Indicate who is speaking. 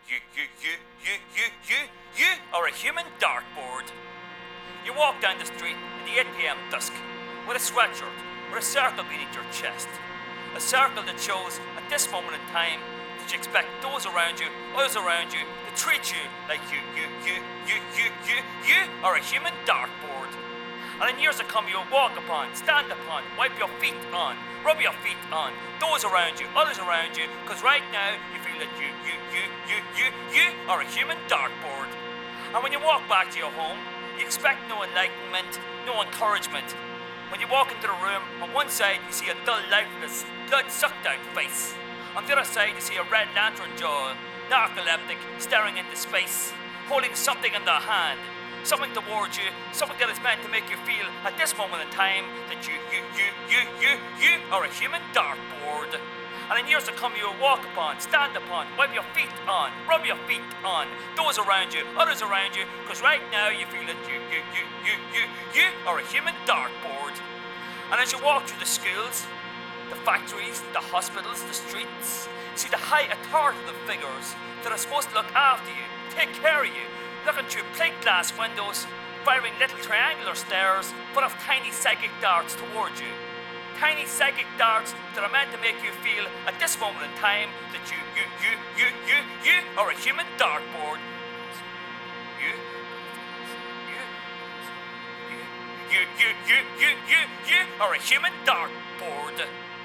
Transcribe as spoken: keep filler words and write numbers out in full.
Speaker 1: you, you, you, you, you, you, you are a human dartboard. You walk down the street in the eight p.m. dusk with a sweatshirt with a circle beneath your chest. A circle that shows at this moment in time that you expect those around you, others around you, to treat you like you, you, you, you, you, you, you are a human dartboard. And in years to come you'll walk upon, stand upon, wipe your feet on, rub your feet on, those around you, others around you, because right now you feel that you, you, you, you, you, you are a human dartboard. And when you walk back to your home, you expect no enlightenment, no encouragement. When you walk into the room, on one side you see a dull, lifeless, blood-sucked-out face. On the other side you see a red lantern jaw, narcoleptic, staring into space, holding something in their hand. Something towards you, something that is meant to make you feel at this moment in time that you, you, you, you, you, you are a human dartboard. And in years to come you will walk upon, stand upon, wipe your feet on, rub your feet on, those around you, others around you, because right now you feel that you, you, you, you, you, you are a human dartboard. And as you walk through the schools, the factories, the hospitals, the streets, see the high authoritative figures that are supposed to look after you, take care of you, looking through plate glass windows, firing little triangular stares full of tiny psychic darts towards you. Tiny psychic darts that are meant to make you feel at this moment in time that you, you, you, you, you, you are a human dartboard. You, you, you, you, you, you, you, you, you are a human dartboard.